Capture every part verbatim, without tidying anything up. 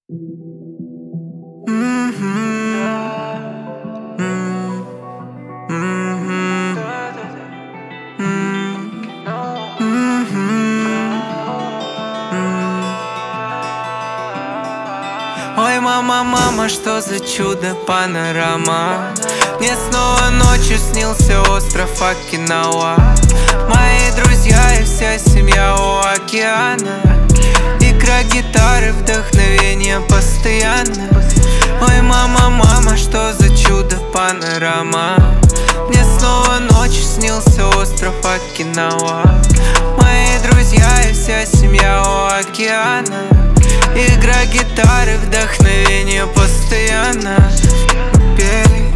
Ой, мама, мама, что за чудо панорама. Мне снова ночью снился остров Окинава. Мои друзья и вся семья у океана. Игра гитары, вдохновение постоянно. Ой, мама, мама, что за чудо панорама. Мне снова ночью снился остров Окинава. Мои друзья и вся семья у океана. Игра гитары, вдохновение постоянно. Пели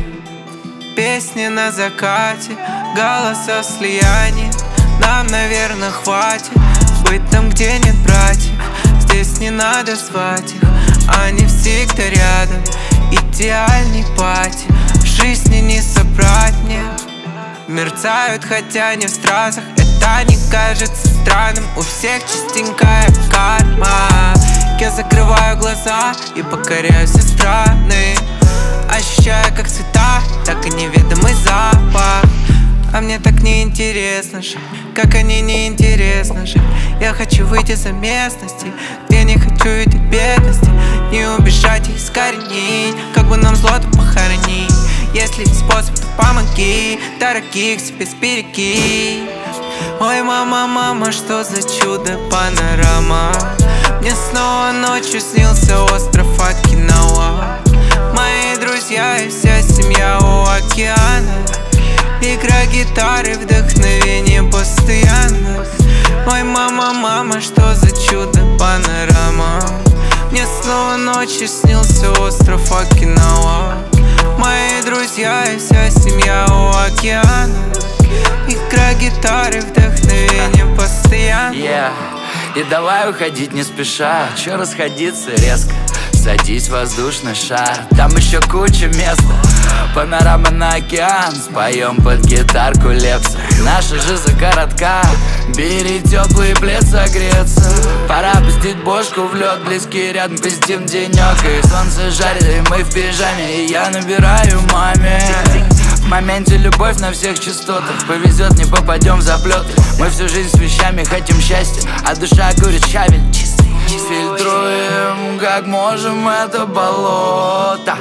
песни на закате, голоса в слиянии. Нам, наверное, хватит быть там, где нет братьев. Здесь не надо звать их, они всегда рядом. Идеальный пати, в жизни не собрать мне. Мерцают, хотя не в стразах, это не кажется странным. У всех чистенькая карма. Я закрываю глаза и покоряю все страны, ощущая как цвета, так и неведомый запах. А мне так неинтересно жить, как они неинтересно жить. Я хочу выйти за местности, где не хочу видеть бедности. Не убежать и искоренить, как бы нам зло-то похоронить. Если есть способ, то помоги, дорогих себе сбереги. Ой, мама, мама, что за чудо панорама. Мне снова ночью снился остров Окинава. Мои друзья и вся семья у океана. Игра гитары, вдохновение постоянно. Ой, мама, мама, что за чудо панорама. Мне снова ночью снился остров Окинава. Мои друзья и вся семья у океана. Игра гитары, вдохновение постоянно. Yeah. И давай уходить не спеша, чё расходиться резко. Садись в воздушный шар, там еще куча места. Панорама на океан, споем под гитарку Лепса. Наша жизнь коротка, бери теплый плед согреться. Пора пустить бошку в лед, близкие рядом пиздим денек. И солнце жарит, и мы в пижаме, и я набираю маме. В моменте любовь на всех частотах. Повезет, не попадем в заплеты. Мы всю жизнь с вещами хотим счастья, а душа курит щавель чистый. Фильтруем, как можем, это болото.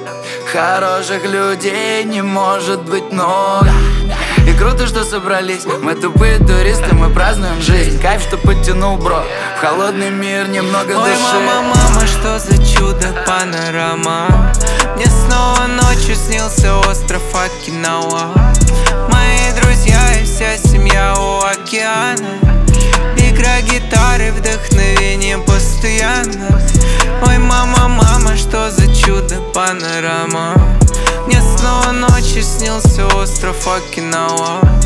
Хороших людей не может быть много. И круто, что собрались. Мы тупые туристы, мы празднуем жизнь. Кайф, что подтянул бро. В холодный мир немного Ой, дыши. мама, мама, что за чудо панорама. Мне снова ночью снился остров Окинава. Мои друзья и вся семья у океана. Игра гитары, вдохновение постоянно. Ой, мама, мама, что за чудо панорама. Мне снова ночью снился остров Окинава.